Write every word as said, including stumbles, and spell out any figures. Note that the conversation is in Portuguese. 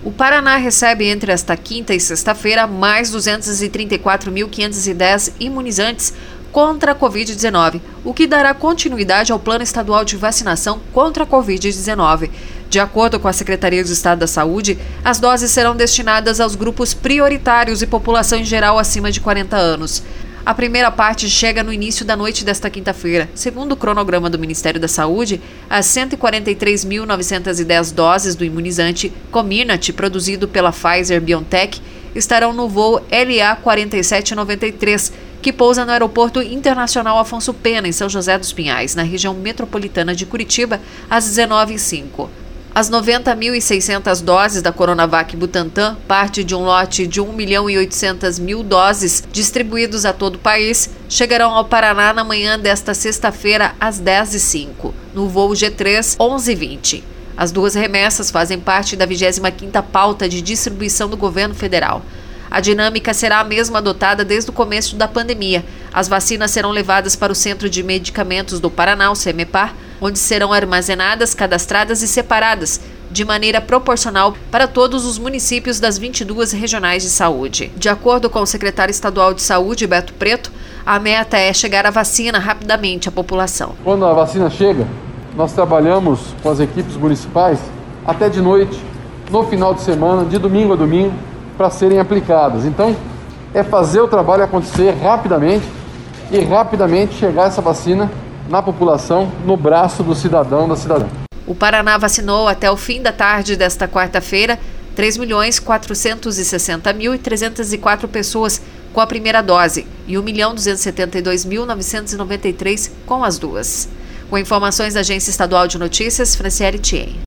O Paraná recebe entre esta quinta e sexta-feira mais duzentos e trinta e quatro mil quinhentos e dez imunizantes contra a covid dezenove, o que dará continuidade ao Plano Estadual de Vacinação contra a covid dezenove. De acordo com a Secretaria de Estado da Saúde, as doses serão destinadas aos grupos prioritários e população em geral acima de quarenta anos. A primeira parte chega no início da noite desta quinta-feira. Segundo o cronograma do Ministério da Saúde, as cento e quarenta e três mil novecentas e dez doses do imunizante Comirnaty, produzido pela Pfizer-BioNTech, estarão no voo L A quatro sete nove três, que pousa no Aeroporto Internacional Afonso Pena, em São José dos Pinhais, na região metropolitana de Curitiba, às dezenove e cinco. As noventa mil e seiscentas doses da Coronavac Butantan, parte de um lote de um milhão e oitocentas mil doses distribuídos a todo o país, chegarão ao Paraná na manhã desta sexta-feira às dez e cinco, no voo G três onze e vinte. As duas remessas fazem parte da vigésima quinta pauta de distribuição do governo federal. A dinâmica será a mesma adotada desde o começo da pandemia. As vacinas serão levadas para o Centro de Medicamentos do Paraná, o CEMEPAR, onde serão armazenadas, cadastradas e separadas, de maneira proporcional para todos os municípios das vinte e duas regionais de saúde. De acordo com o secretário estadual de saúde, Beto Preto, a meta é chegar a vacina rapidamente à população. Quando a vacina chega, nós trabalhamos com as equipes municipais até de noite, no final de semana, de domingo a domingo, para serem aplicadas. Então, é fazer o trabalho acontecer rapidamente e rapidamente chegar essa vacina na população, no braço do cidadão, da cidadã. O Paraná vacinou até o fim da tarde desta quarta-feira três milhões quatrocentos e sessenta mil trezentas e quatro pessoas com a primeira dose e um milhão duzentos e setenta e dois mil novecentos e noventa e três com as duas. Com informações da Agência Estadual de Notícias, Franciele Thien.